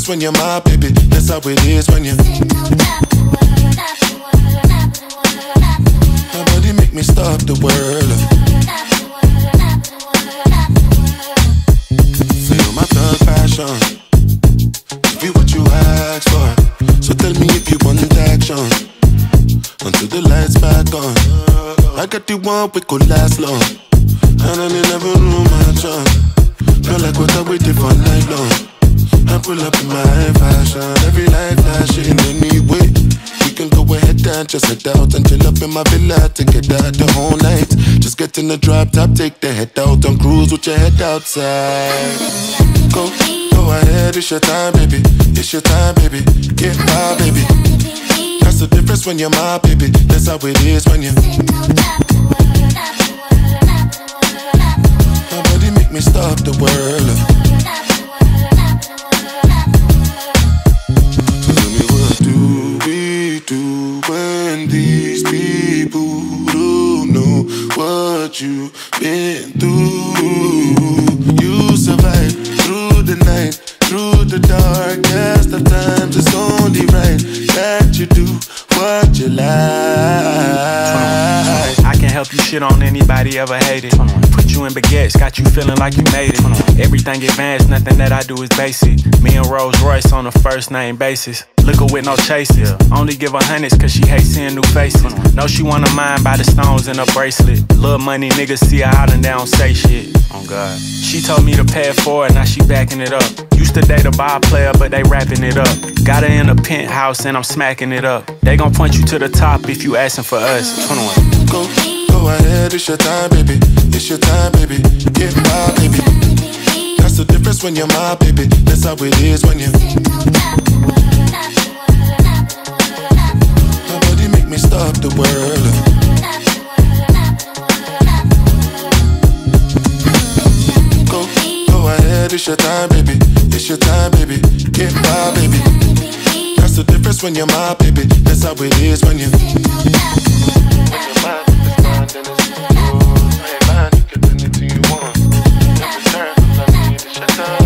when you're my baby. That's how it is when you. My body make me stop the world. Feel my thug passion. Give you what you ask for. So tell me if you want action. Until the lights back on. I got the one we could last long. And I never knew my chance. Feel like what I waited for night long. I pull up in my fashion. Every life flashing anyway. We can go ahead and just head out and chill up in my villa to get out the whole night. Just get in the drop top, take the head out and cruise with your head outside. Go ahead, it's your time, baby. It's your time, baby. Get my baby. That's the difference when you're my baby. That's how it is when you. My body make me stop the world. So tell me, what do we do when these people don't know what you've been through? You survive through the night, through the darkest of times. It's only right that you do what you like. I can help you shit on anybody ever hated. Put you in baguettes, got you feeling like you made it. Everything advanced, nothing that I do is basic. Me and Rolls Royce on a first name basis. Liquor with no chases. Only give her hundreds cause she hates seeing new faces. Know she wanna mind by the stones in her bracelet. Little money niggas see her out and they don't say shit. Oh God. She told me to pay it forward, now she backing it up. Used to date a ball player, but they wrapping it up. Got her in a penthouse and I'm smacking it up. They gon' point you to the top if you asking for us. 21. Go ahead, it's your time, baby. It's your time, baby. Get my baby. That's the difference when you're my baby. That's how it is when you. My body make me stop the world. Go ahead, it's your time, baby. It's your time, baby. Get my baby. That's the difference when you're my baby. That's how it is when you. When you're mine, it's mine, then it's yours. I ain't mine, you can bring it to you want. In return, I need to shut down.